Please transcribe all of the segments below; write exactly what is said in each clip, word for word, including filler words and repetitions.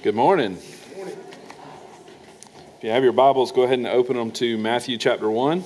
Good morning. If you have your Bibles, go ahead and open them to Matthew chapter one.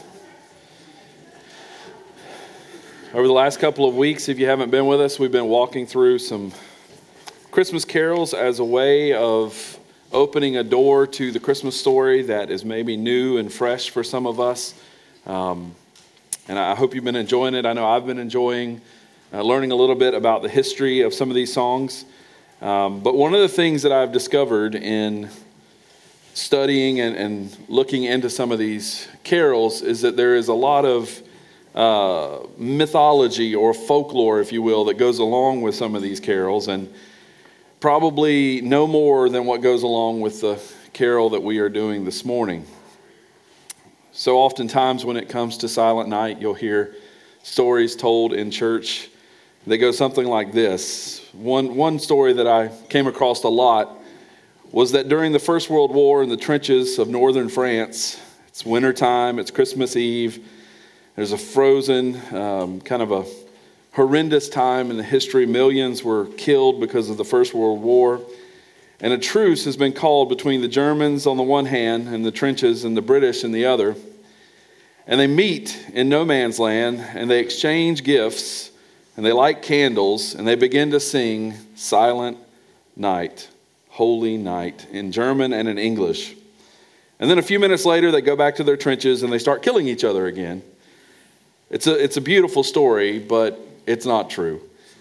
Over the last couple of weeks, if you haven't been with us, we've been walking through some Christmas carols as a way of opening a door to the Christmas story that is maybe new and fresh for some of us. Um, and I hope you've been enjoying it. I know I've been enjoying uh, learning a little bit about the history of some of these songs. Um, but one of the things that I've discovered in studying and, and looking into some of these carols is that there is a lot of uh, mythology or folklore, if you will, that goes along with some of these carols, and probably no more than what goes along with the carol that we are doing this morning. So oftentimes when it comes to Silent Night, you'll hear stories told in church. They go something like this. One one story that I came across a lot was that during the First World War in the trenches of northern France, it's wintertime, it's Christmas Eve, there's a frozen, um, kind of a horrendous time in the history. Millions were killed because of the First World War. And a truce has been called between the Germans on the one hand and the trenches and the British on the other. And they meet in no man's land and they exchange gifts. And they light candles, and they begin to sing Silent Night, Holy Night, in German and in English. And then a few minutes later, they go back to their trenches, and they start killing each other again. It's a, it's a beautiful story, but it's not true.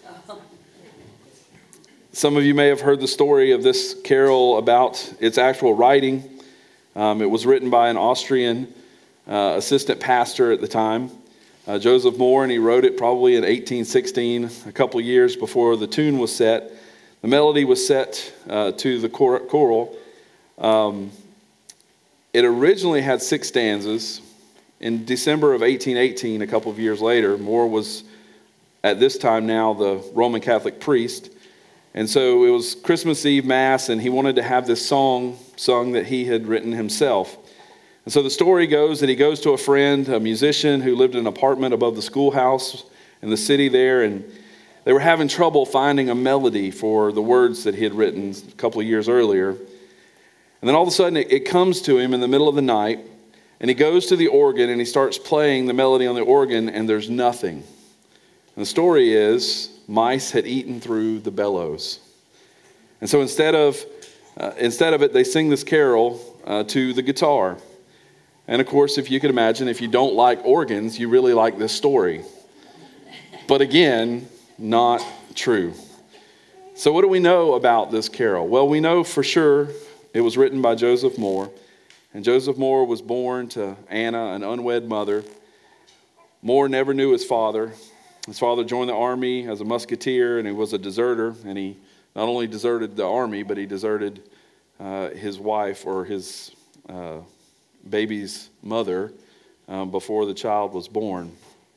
Some of you may have heard the story of this carol about its actual writing. Um, it was written by an Austrian uh, assistant pastor at the time. Uh, Joseph Moore, and he wrote it probably in eighteen sixteen, a couple years before the tune was set. The melody was set uh, to the chor- choral. Um, it originally had six stanzas. In December of eighteen eighteen, a couple of years later, Moore was, at this time now, the Roman Catholic priest. And so it was Christmas Eve Mass, and he wanted to have this song sung that he had written himself. And so the story goes that he goes to a friend, a musician who lived in an apartment above the schoolhouse in the city there, and they were having trouble finding a melody for the words that he had written a couple of years earlier. And then all of a sudden it, it comes to him in the middle of the night, and he goes to the organ and he starts playing the melody on the organ, and there's nothing. And the story is, mice had eaten through the bellows. And so instead of uh, instead of it, they sing this carol uh, to the guitar. And of course, if you can imagine, if you don't like organs, you really like this story. But again, not true. So what do we know about this carol? Well, we know for sure it was written by Joseph Moore. And Joseph Moore was born to Anna, an unwed mother. Moore never knew his father. His father joined the army as a musketeer, and he was a deserter. And he not only deserted the army, but he deserted uh, his wife or his uh baby's mother um, before the child was born.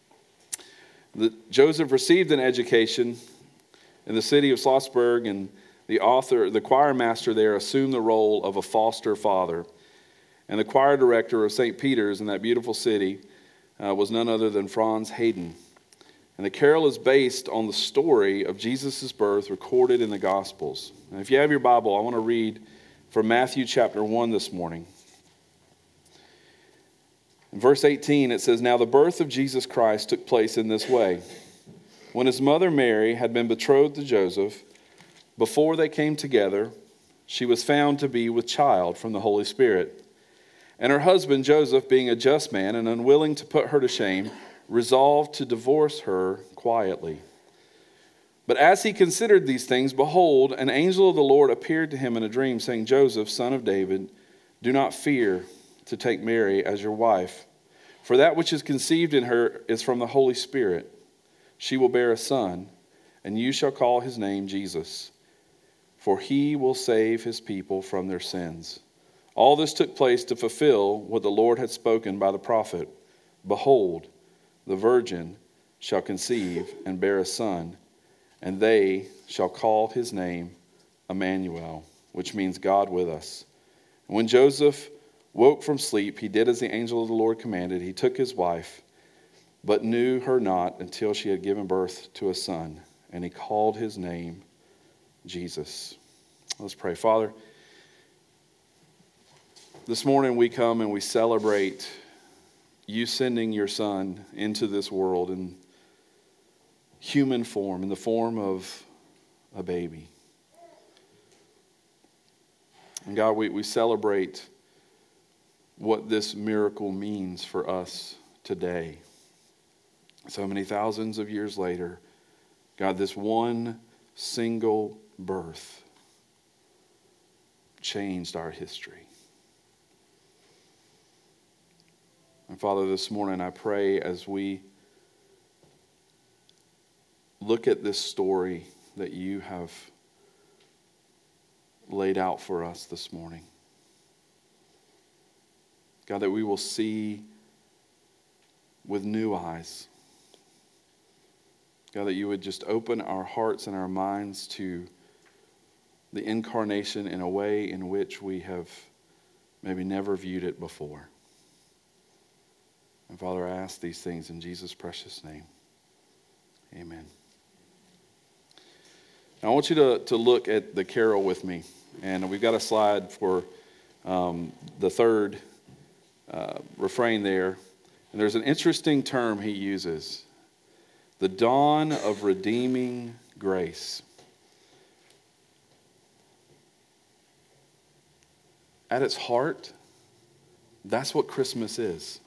The, Joseph received an education in the city of Schlossberg, and the author, the choir master there assumed the role of a foster father. And the choir director of Saint Peter's in that beautiful city uh, was none other than Franz Hayden. And the carol is based on the story of Jesus' birth recorded in the Gospels. And if you have your Bible, I want to read from Matthew chapter one this morning. In verse eighteen, it says, "Now the birth of Jesus Christ took place in this way. When his mother Mary had been betrothed to Joseph, before they came together, she was found to be with child from the Holy Spirit. And her husband Joseph, being a just man and unwilling to put her to shame, resolved to divorce her quietly. But as he considered these things, behold, an angel of the Lord appeared to him in a dream, saying, Joseph, son of David, do not fear to take Mary as your wife, for that which is conceived in her is from the Holy Spirit. She will bear a son, and you shall call his name Jesus, for he will save his people from their sins. All this took place to fulfill what the Lord had spoken by the prophet. Behold, the virgin shall conceive and bear a son, and they shall call his name Emmanuel, which means God with us. And when Joseph woke from sleep, he did as the angel of the Lord commanded. He took his wife, but knew her not until she had given birth to a son, and he called his name Jesus." Let's pray. Father, this morning we come and we celebrate you sending your Son into this world in human form, in the form of a baby. And God, we, we celebrate what this miracle means for us today. So many thousands of years later, God, this one single birth changed our history. And Father, this morning I pray as we look at this story that you have laid out for us this morning, God, that we will see with new eyes. God, that you would just open our hearts and our minds to the incarnation in a way in which we have maybe never viewed it before. And Father, I ask these things in Jesus' precious name. Amen. Now I want you to, to look at the carol with me. And we've got a slide for um, the third uh, refrain there. And there's an interesting term he uses. The dawn of redeeming grace. At its heart, that's what Christmas is.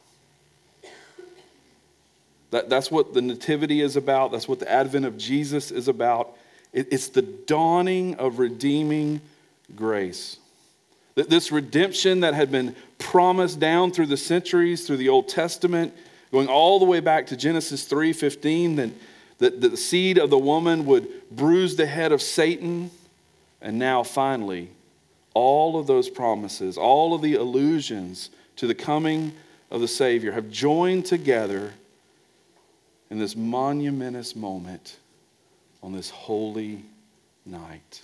That, that's what the Nativity is about. That's what the advent of Jesus is about. It, it's the dawning of redeeming grace. That this redemption that had been promised down through the centuries, through the Old Testament, going all the way back to Genesis three fifteen, that, that the seed of the woman would bruise the head of Satan. And now finally, all of those promises, all of the allusions to the coming of the Savior have joined together in this monumentous moment on this holy night.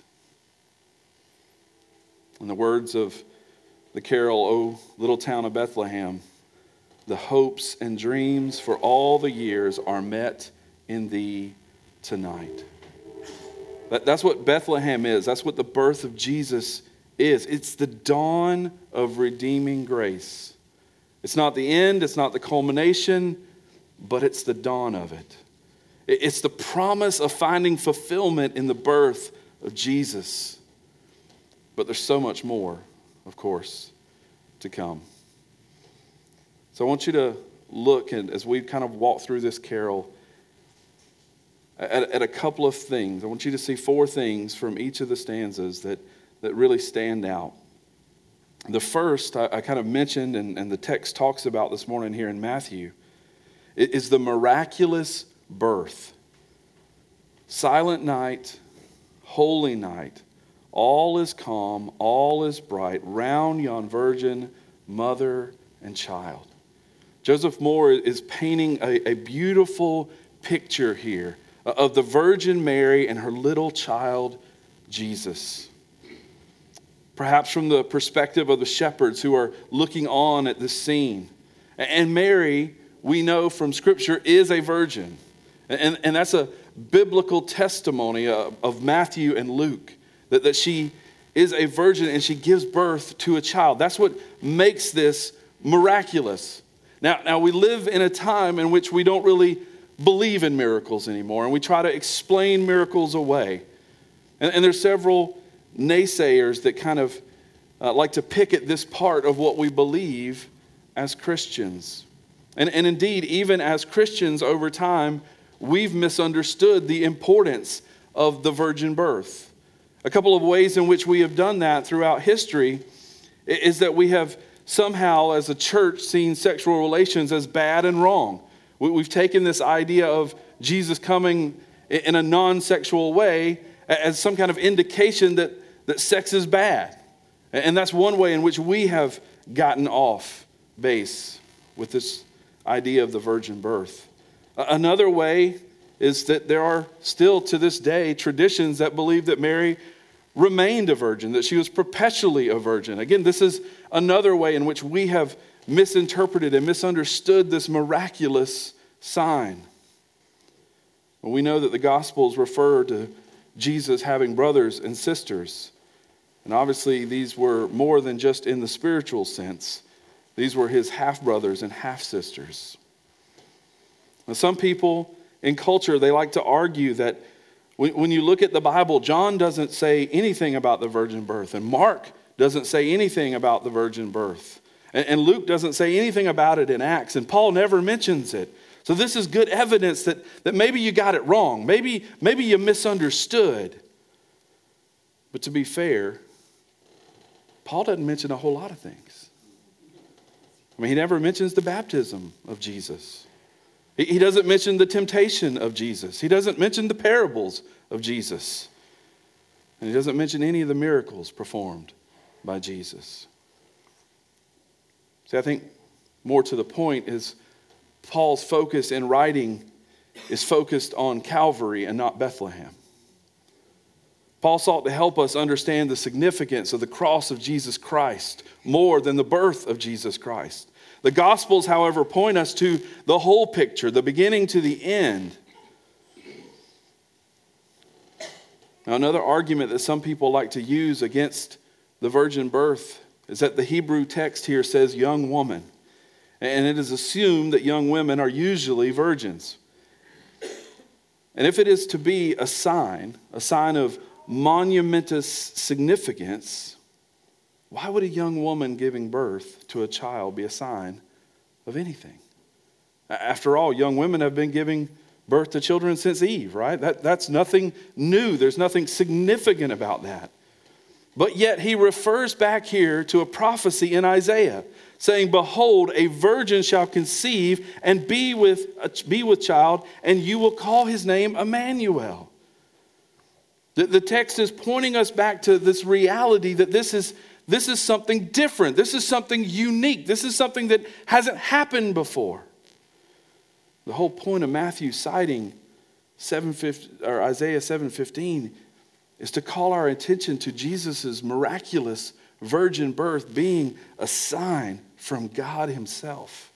In the words of the carol, O Little Town of Bethlehem, the hopes and dreams for all the years are met in thee tonight. That, that's what Bethlehem is. That's what the birth of Jesus is. It's the dawn of redeeming grace. It's not the end, it's not the culmination, but it's the dawn of it. It's the promise of finding fulfillment in the birth of Jesus. But there's so much more, of course, to come. So I want you to look, and as we kind of walk through this carol, at, at a couple of things. I want you to see four things from each of the stanzas that, that really stand out. The first, I, I kind of mentioned, and, and the text talks about this morning here in Matthew, is the miraculous birth. Silent night, holy night, all is calm, all is bright, round yon virgin, mother and child. Joseph Moore is painting a, a beautiful picture here of the Virgin Mary and her little child, Jesus. Perhaps from the perspective of the shepherds who are looking on at this scene. And Mary, we know from Scripture, is a virgin. And, and that's a biblical testimony of, of Matthew and Luke, that, that she is a virgin and she gives birth to a child. That's what makes this miraculous. Now, now we live in a time in which we don't really believe in miracles anymore, and we try to explain miracles away. And, and there's several naysayers that kind of uh, like to pick at this part of what we believe as Christians. And, and indeed, even as Christians over time, we've misunderstood the importance of the virgin birth. A couple of ways in which we have done that throughout history is that we have somehow, as a church, seen sexual relations as bad and wrong. We've taken this idea of Jesus coming in a non-sexual way as some kind of indication that, that sex is bad. And that's one way in which we have gotten off base with this idea of the virgin birth. Another way is that there are still to this day traditions that believe that Mary remained a virgin, that she was perpetually a virgin. Again, this is another way in which we have misinterpreted and misunderstood this miraculous sign. Well, we know that the Gospels refer to Jesus having brothers and sisters. And obviously these were more than just in the spiritual sense. These were his half-brothers and half-sisters. Now, some people in culture, they like to argue that when you look at the Bible, John doesn't say anything about the virgin birth, and Mark doesn't say anything about the virgin birth, and Luke doesn't say anything about it in Acts, and Paul never mentions it. So this is good evidence that, that maybe you got it wrong. Maybe, maybe you misunderstood. But to be fair, Paul doesn't mention a whole lot of things. I mean, he never mentions the baptism of Jesus. He, he doesn't mention the temptation of Jesus. He doesn't mention the parables of Jesus. And he doesn't mention any of the miracles performed by Jesus. See, I think more to the point is Paul's focus in writing is focused on Calvary and not Bethlehem. Paul sought to help us understand the significance of the cross of Jesus Christ more than the birth of Jesus Christ. The Gospels, however, point us to the whole picture, the beginning to the end. Now, another argument that some people like to use against the virgin birth is that the Hebrew text here says young woman. And it is assumed that young women are usually virgins. And if it is to be a sign, a sign of monumentous significance, why would a young woman giving birth to a child be a sign of anything? After all, young women have been giving birth to children since Eve, right? That, that's nothing new. There's nothing significant about that. But yet he refers back here to a prophecy in Isaiah, saying, behold, a virgin shall conceive and be with, be with child, and you will call his name Emmanuel. The, the text is pointing us back to this reality that this is, this is something different. This is something unique. This is something that hasn't happened before. The whole point of Matthew citing seven fifteen, or Isaiah seven fifteen is to call our attention to Jesus' miraculous virgin birth being a sign from God himself.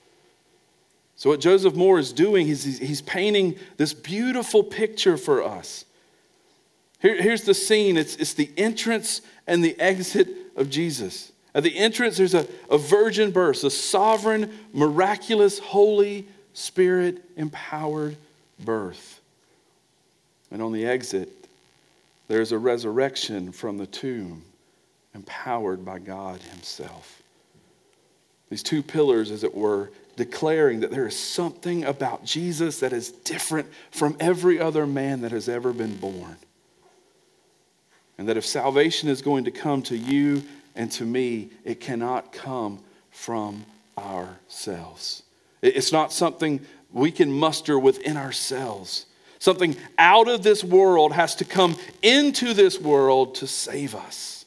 So what Joseph Moore is doing is he's, he's painting this beautiful picture for us. Here, here's the scene. It's, it's the entrance and the exit of Jesus. At the entrance, there's a, a virgin birth, a sovereign, miraculous, Holy Spirit-empowered birth. And on the exit, there's a resurrection from the tomb, empowered by God himself. These two pillars, as it were, declaring that there is something about Jesus that is different from every other man that has ever been born. And that if salvation is going to come to you and to me, it cannot come from ourselves. It's not something we can muster within ourselves. Something out of this world has to come into this world to save us.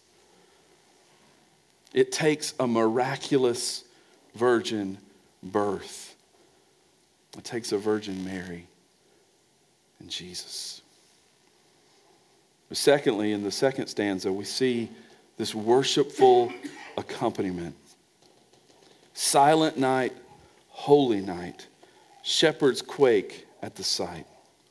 It takes a miraculous virgin birth. It takes a Virgin Mary and Jesus. But secondly, in the second stanza, we see this worshipful accompaniment. Silent night, holy night, shepherds quake at the sight.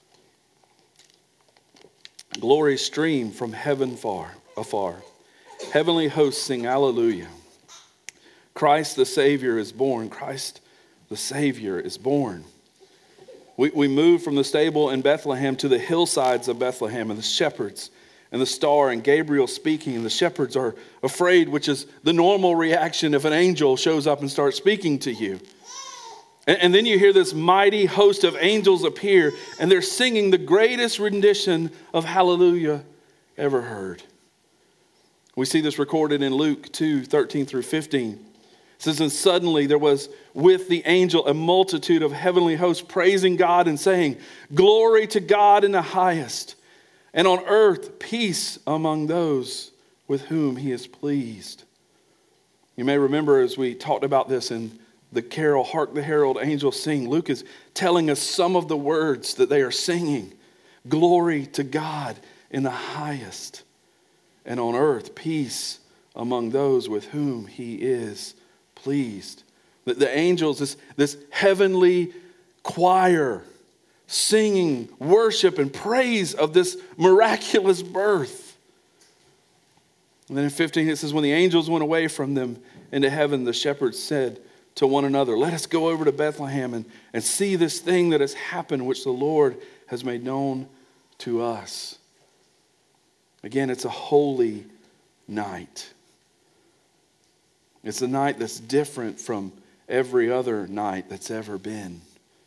Glory stream from heaven far, afar. Heavenly hosts sing hallelujah. Christ the Savior is born. Christ the Savior is born. We, we move from the stable in Bethlehem to the hillsides of Bethlehem, and the shepherds and the star and Gabriel speaking, and the shepherds are afraid, which is the normal reaction if an angel shows up and starts speaking to you. And, and then you hear this mighty host of angels appear, and they're singing the greatest rendition of hallelujah ever heard. We see this recorded in Luke two, thirteen through fifteen. It says, and suddenly there was with the angel a multitude of heavenly hosts praising God and saying, glory to God in the highest, and on earth peace among those with whom he is pleased. You may remember as we talked about this in the carol, Hark the Herald Angels Sing, Luke is telling us some of the words that they are singing. Glory to God in the highest, and on earth peace among those with whom he is pleased. The, the angels, this, this heavenly choir singing worship and praise of this miraculous birth. And then in fifteen it says, when the angels went away from them into heaven, the shepherds said to one another, let us go over to Bethlehem and, and see this thing that has happened, which the Lord has made known to us. Again, it's a holy night. It's a night that's different from every other night that's ever been,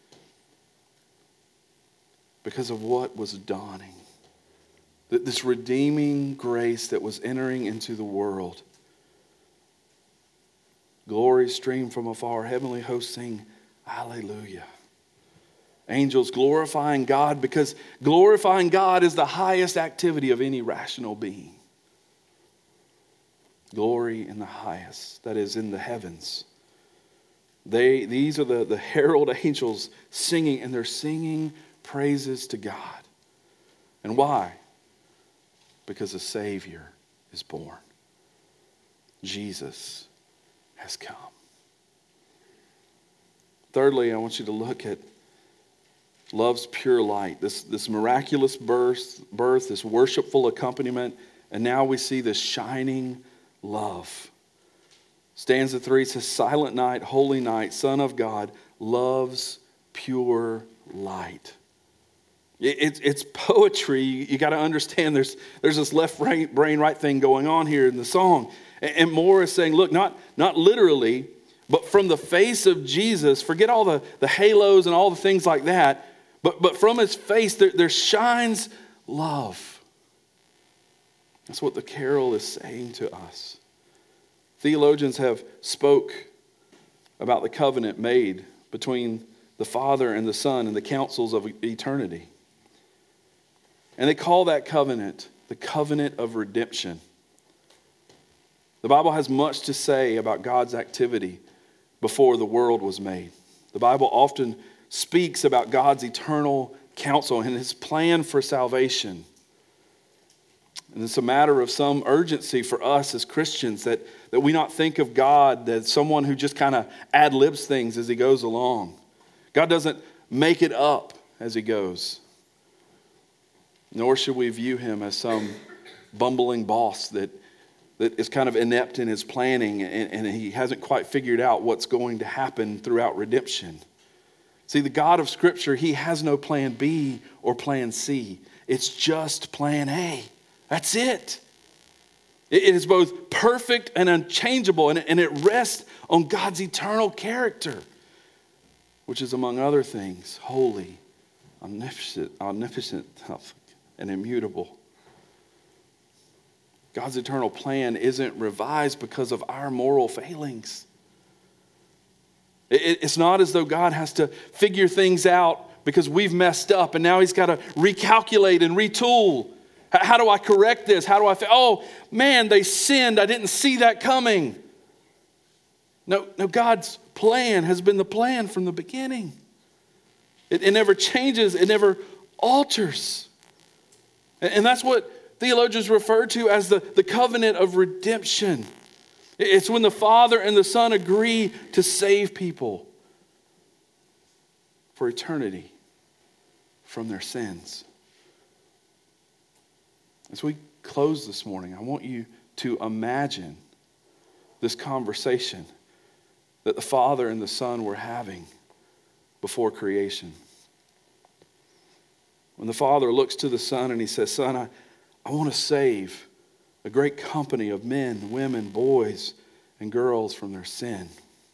because of what was dawning. This redeeming grace that was entering into the world. Glory streamed from afar. Heavenly hosts sing, hallelujah. Angels glorifying God, because glorifying God is the highest activity of any rational being. Glory in the highest, that is in the heavens. They, these are the, the herald angels singing, and they're singing praises to God. And why? Because a Savior is born. Jesus has come. Thirdly, I want you to look at love's pure light. This, this miraculous birth, birth, this worshipful accompaniment, and now we see this shining love. Stanza three says, silent night, holy night, Son of God, love's pure light. It's, it's poetry. You got to understand there's, there's this left brain, brain right thing going on here in the song. And, and Moore is saying, look, not, not literally, but from the face of Jesus, forget all the, the halos and all the things like that, but, but from his face there, there shines love. That's what the carol is saying to us. Theologians have spoke about the covenant made between the Father and the Son and the councils of eternity. And they call that covenant the covenant of redemption. The Bible has much to say about God's activity before the world was made. The Bible often speaks about God's eternal counsel and his plan for salvation. And it's a matter of some urgency for us as Christians that, that we not think of God as someone who just kind of ad-libs things as he goes along. God doesn't make it up as he goes. Nor should we view him as some bumbling boss that, that is kind of inept in his planning and, and he hasn't quite figured out what's going to happen throughout redemption. See, the God of Scripture, he has no plan B or plan C. It's just plan A. That's it. It, it is both perfect and unchangeable, and, and it rests on God's eternal character, which is, among other things, holy, omnipotent, omnipotent and immutable. God's eternal plan isn't revised because of our moral failings. It, it's not as though God has to figure things out because we've messed up and now he's got to recalculate and retool. How do I correct this? How do I, oh man, they sinned. I didn't see that coming. No, no, God's plan has been the plan from the beginning. It, it never changes. It never alters. And, and that's what theologians refer to as the, the covenant of redemption. It's when the Father and the Son agree to save people for eternity from their sins. As we close this morning, I want you to imagine this conversation that the Father and the Son were having before creation. When the Father looks to the Son and he says, Son, I, I want to save a great company of men, women, boys, and girls from their sin.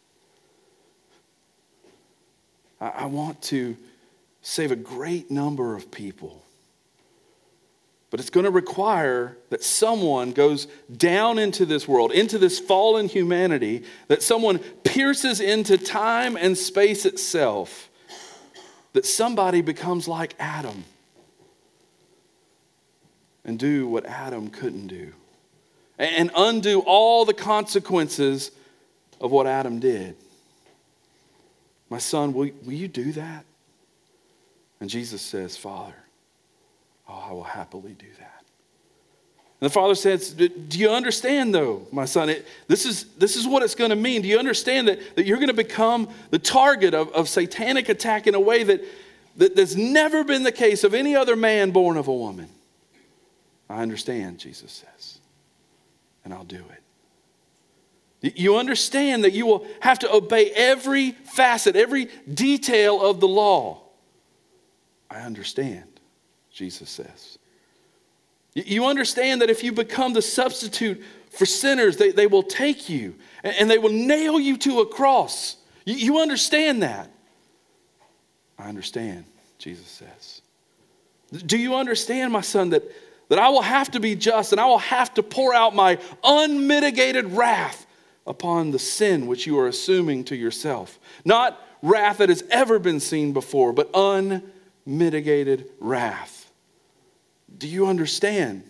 I, I want to save a great number of people. But it's going to require that someone goes down into this world, into this fallen humanity, that someone pierces into time and space itself, that somebody becomes like Adam and do what Adam couldn't do, and undo all the consequences of what Adam did. My son, will, will you do that? And Jesus says, Father, oh, I will happily do that. And the Father says, do you understand though, my son? It, this is this is what it's going to mean. Do you understand that, that you're going to become the target of, of satanic attack in a way that, that that's never been the case of any other man born of a woman? I understand, Jesus says. And and I'll do it. You understand that you will have to obey every facet, every detail of the law. I understand, Jesus says. You understand that if you become the substitute for sinners, they, they will take you and they will nail you to a cross. You, you understand that? I understand, Jesus says. Do you understand, my son, that, that I will have to be just and I will have to pour out my unmitigated wrath upon the sin which you are assuming to yourself? Not wrath that has ever been seen before, but unmitigated wrath. Do you understand,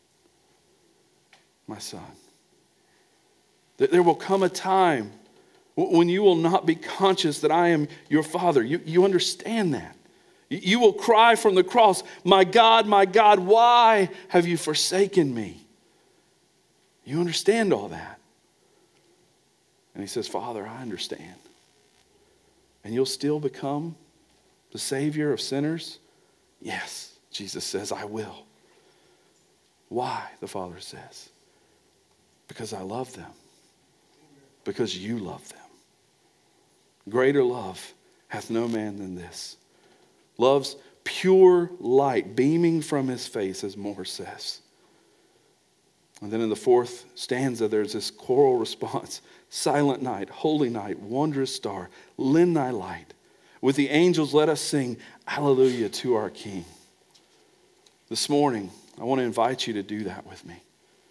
my son? That there will come a time when you will not be conscious that I am your Father. You, you understand that. You will cry from the cross, my God, my God, why have you forsaken me? You understand all that. And he says, Father, I understand. And you'll still become the Savior of sinners? Yes, Jesus says, I will. Why? The Father says, because I love them. Because you love them. Greater love hath no man than this. Love's pure light beaming from his face, as Moore says. And then in the fourth stanza, there's this choral response. Silent night, holy night, wondrous star, lend thy light. With the angels let us sing, Alleluia to our King. This morning, I want to invite you to do that with me.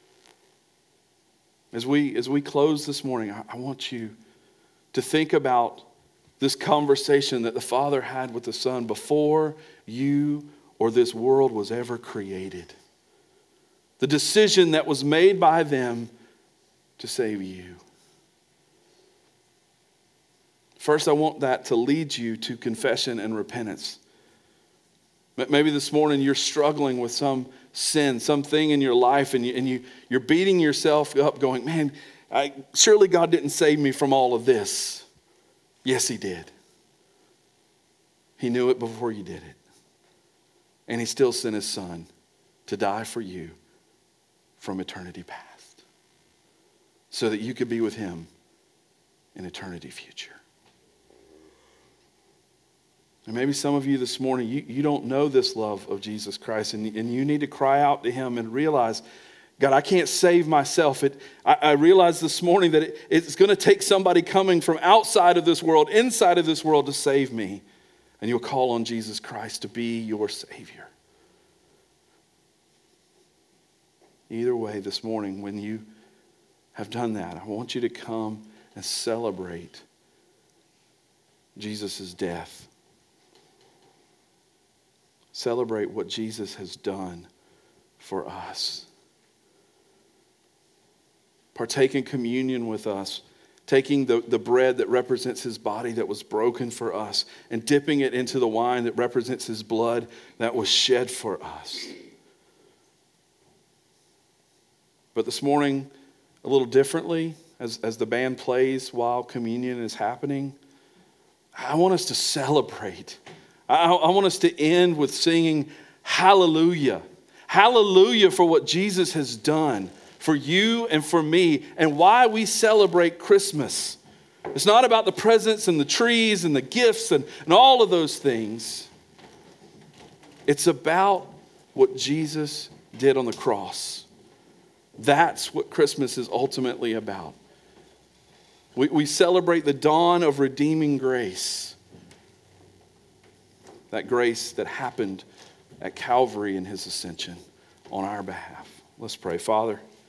As we, as we close this morning, I, I want you to think about this conversation that the Father had with the Son before you or this world was ever created. The decision that was made by them to save you. First, I want that to lead you to confession and repentance. Maybe this morning you're struggling with some sin, something in your life, and, you, and you, you're beating yourself up going, man, I, surely God didn't save me from all of this. Yes, he did. He knew it before you did it. And he still sent his Son to die for you from eternity past, so that you could be with him in eternity future. And maybe some of you this morning, you, you don't know this love of Jesus Christ, and, and you need to cry out to him and realize, God, I can't save myself. It, I, I realized this morning that it, it's going to take somebody coming from outside of this world, inside of this world, to save me. And you'll call on Jesus Christ to be your Savior. Either way, this morning, when you have done that, I want you to come and celebrate Jesus' death. Celebrate what Jesus has done for us. Partake in communion with us, taking the, the bread that represents his body that was broken for us and dipping it into the wine that represents his blood that was shed for us. But this morning, a little differently, as, as the band plays while communion is happening, I want us to celebrate. I, I want us to end with singing hallelujah. Hallelujah for what Jesus has done for you and for me, and why we celebrate Christmas. It's not about the presents and the trees and the gifts and, and all of those things. It's about what Jesus did on the cross. That's what Christmas is ultimately about. We, we celebrate the dawn of redeeming grace. That grace that happened at Calvary in his ascension on our behalf. Let's pray. Father,